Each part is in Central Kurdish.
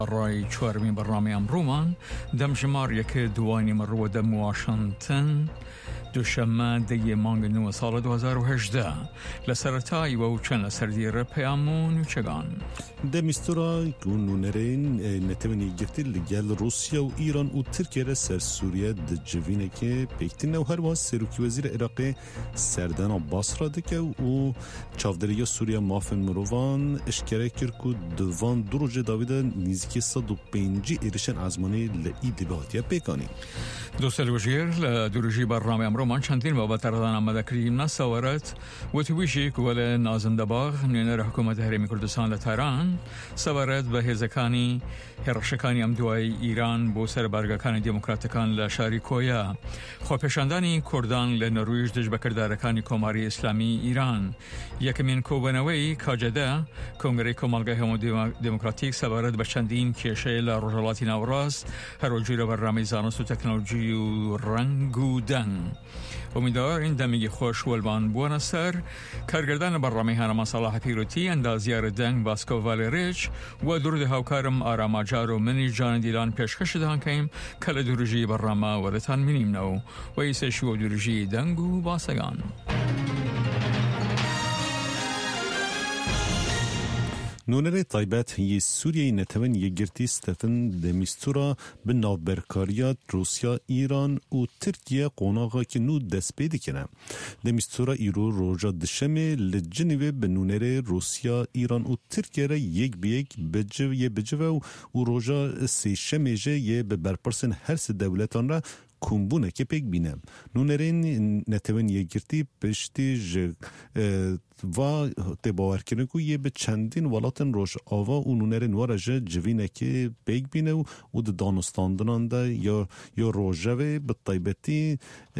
رای چهارمین برنامه امرومان دم شمار یک دوانی مرو دم واشنطن دوشنبه دی مانگ نو سال 2018 لسرتای و چند لسردیر پیامون چگان دمیستورا گونونرین نتونی گرتی لگل روسیا و ایران و ترکیه سر سوریه دجوینه که پیکتین و هر واس سروکی وزیر عراق سردان عباس را دکه و چافدریا سوریه مافن مروان اشکره کرکو دوان دروج داوید نیزکی 105 ایرشن ازمانی لعید بهاتیه پیکانی دوستل وزیر لدروجی برنامه امرومان چندین بابت ردان آمده کریم نساورت و تویشی کول نازم دباغ نینر حکومت هرمی کردستان لتهران سوارت به هزکانی هرشکانی امدوای ایران بو سر برگکان دموکراتکان لشاری کویا خوپشاندانی کردان لنرویج دج بکردارکانی کماری اسلامی ایران یکمین کوبنوی کاجده کنگره کمالگاه همو دموکراتیک سوارت به چندین کشه لروجالاتی نوراس هر وجیر برنامه زانست و تکنولوژی و رنگ و دنگ امیدوار این دمیگی خوش ولبان بوان سر کارگردان برنامه هنما صلاح پیروتی اندازیار دنگ باسکو والریچ و درود هاوکارم آرام آجار و منی جان دیلان پیشکش دهان کهیم کل دروجی برنامه ورتان منیم نو و ایسه شو دروجی دنگ و باسگان نونر طایبت هی سوریه نتوان یگرتی ستفن دمیستورا به نوبرکاریات روسیا ایران و ترکیه قوناغا که نو دست پیدا کنه دمیستورا ایرو روژا دشمه لجنوه به نونر روسیا ایران و ترکیه را یک به یک بجوه و روژا سی شمیجه یه به برپرسن هر سه دولتان را کمبونه که پیک بینم نونرین نتوان یگرتی پشتی و تباور کنه که یه به چندین ولاتن روش آوا و نونرین وارجه جوینه که پیک بینه و ده دانستاندنان ده یا روژه به طیبتی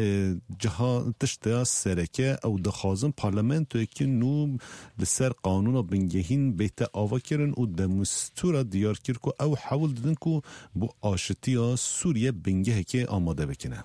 جها تشتیا سرکه او دخوازن پارلمنتو که نو لسر قانون بنگهین بیت آوا کرن و دمستورا دیار کر که او حاول دادن که بو آشتی سوریه بنگه که آماده بکنه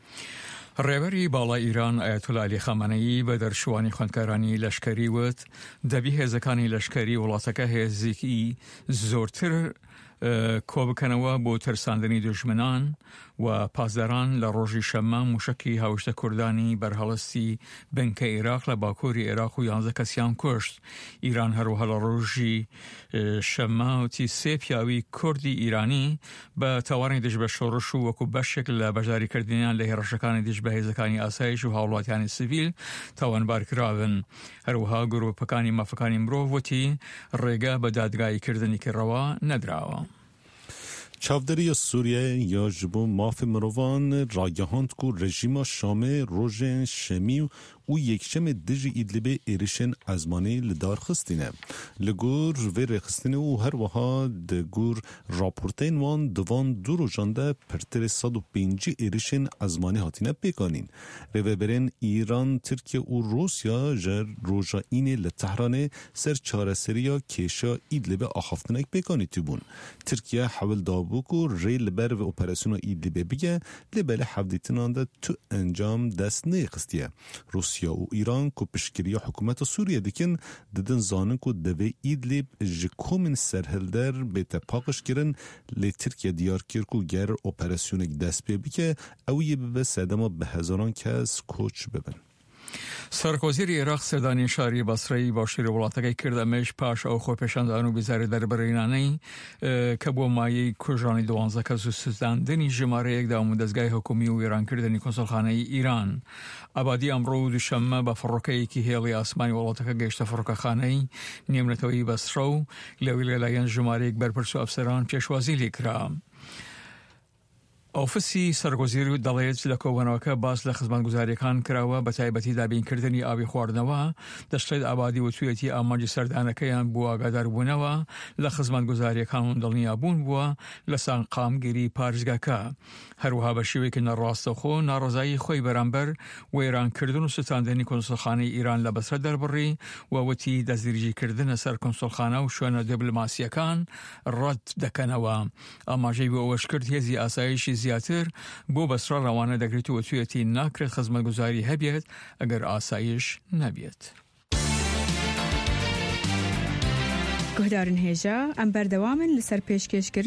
رهبری بالا ایران آیت الله علی خامنه‌ای به درشوانی خوندکارانی لشکری وت دبی هزکانی لشکری ولاتکه هزیکی زورتر کوبکنوا بو ترساندنی دشمنان و پاسداران لروژی شمه موشکی هاوشت کردانی برهالستی بنک عراق لباکوری عراق و 11 کسیان کشت ایران هر وحل روژی شمه و تی سه پیاوی کردی ایرانی به توانی دش به شورش و وکو بشکل لبجاری کردنیان لهرشکانی دش به هزکانی آسایش و حولاتیانی سیویل توان بارکراون هر وها گروه پکانی مفکانی مروف و تی ریگه به دادگاهی کردنی که روا ندراوا چافدری سوریه یا جبو ماف مروان راگهاند کو رژیم شام روژن شمی و یکشم دژی ایدلب ایرشن ازمانی لدار خستینه لگور و رخستینه و هر وها دگور راپورتین وان دوان دو روزانده پرتر 105 ایرشن ازمانی هاتینه پیکانین روبرین ایران ترکیه و روسیا جر روژا اینه لتهرانه سر چاره سریا کشا ایدلب آخافتنک پیکانی تیبون ترکیه حول دابوکو ری لبر و اپراسیون ایدلب بگه لبل حفظیتنانده تو انجام دست نیخستیه روسیا و ایران کو پشکری حکومت سوریه دکن ددن زانن کو دوی ایدلیب جکومن سرهلدر به تپاقش کرن لی ترکیه دیار کر کو گر اپراسیونک دست پی بکه اویه به سدما به هزاران کس کوچ ببن سرکوزیر عراق سردانی شاری بصری باشیر ولاتگی کردمش پاش او خو پشاندانو بیزاری در برینانی که بو مایی کجانی 12 کسو سزدندنی جماره یک دامو دزگاه حکومی و ایران کردنی کنسولخانه ایران ابادی امرو دوشنبه با فروکه که هیلی آسمانی ولاتگی گشت فروکه خانه نیمنتوی بصرو لویل لاین جماره یک برپرسو افسران پیشوازی لیکرام ئۆفیسی سەرگۆزیری دەڵێت لە کۆبوونەوەکە باس لە خزمەتگوزاریەکان کراوە بە تایبەتی دابینکردنی ئاوی خواردنەوە دەشڵێت ئابادی و توێتی ئاماجی سەردانەکەیان بۆ ئاگاداربوونەوە لە خزمەتگوزاریەکان و دڵنیابوون بووە لە سانقامگیری پارێزگاکە هەروەها بە شێوەیەکی نەڕاستەوخۆ ناڕزایی خۆی بەرامبەر وێرانکردن و ستاندنی کۆنسڵخانەی ئیران لە بەسرە دەربڕی و وتی دەستگیرکردنە سەر کۆنسڵخانە و شوێنە دیپلۆماسیەکان ڕەت دەکەنەوە ئاماژەی بۆ ئەوەش کرد هێزی ئاسایشی زیاتر بۆ بەسرە ڕەوانە دەگرێت و توێتی ناکرێت خزمەتگوزاری هەبێت ئەگەر ئاسایش نەبێت. گهدارن هجا ام بردوامن لسر پیشکش